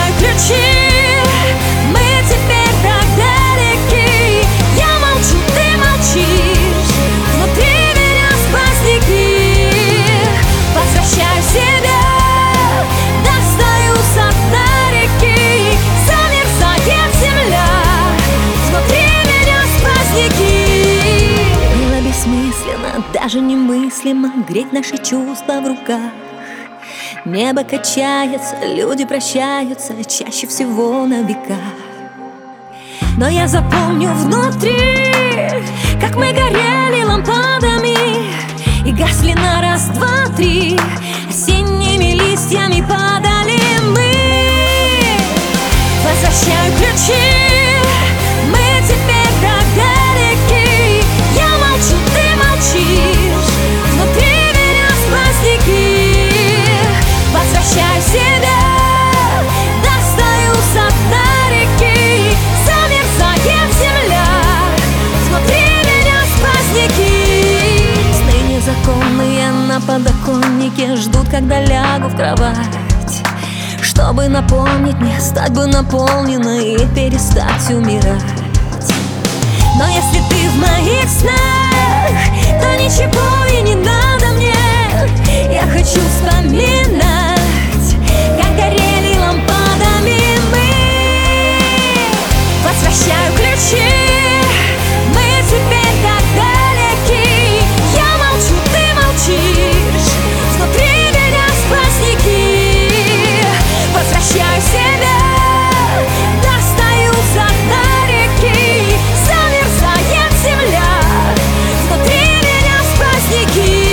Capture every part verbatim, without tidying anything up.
Возвращаю ключи, мы теперь так далеки. Я молчу, ты молчишь, внутри меня сквозняки. Возвращаю себя, достаю со дна реки. Замерзает земля, внутри меня сквозняки. Было бессмысленно, даже немыслимо греть наши чувства в руках. Небо качается, люди прощаются, чаще всего на века. Но я запомню внутри, как мы горели лампадами и гасли на раз, два, три. Осенними листьями падали мы. Возвращаю ключи, мы теперь так далеки. Я молчу, ты молчишь, внутри меня сквозняки. Возвращаю себя, достаю со дна реки. Замерзает земля, внутри меня сквозняки. Сны незаконные на подоконнике ждут, когда лягу в кровать, чтобы напомнить мне, стать бы наполненной и перестать умирать. Но если ты в моих снах, то ничего и не надо мне. Я хочу вспоминать, как горели лампадами мы. Возвращаю ключи, мы теперь так далеки. Я молчу, ты молчишь, внутри меня сквозняки. Возвращаю себя, достаю со дна реки. Замерзает земля, внутри меня сквозняки.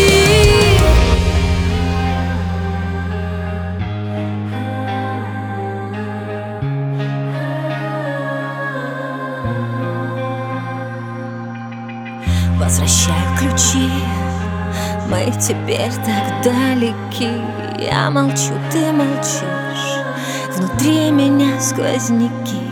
Возвращаю ключи, мы теперь так далеки. Я молчу, ты молчишь, внутри меня сквозняки.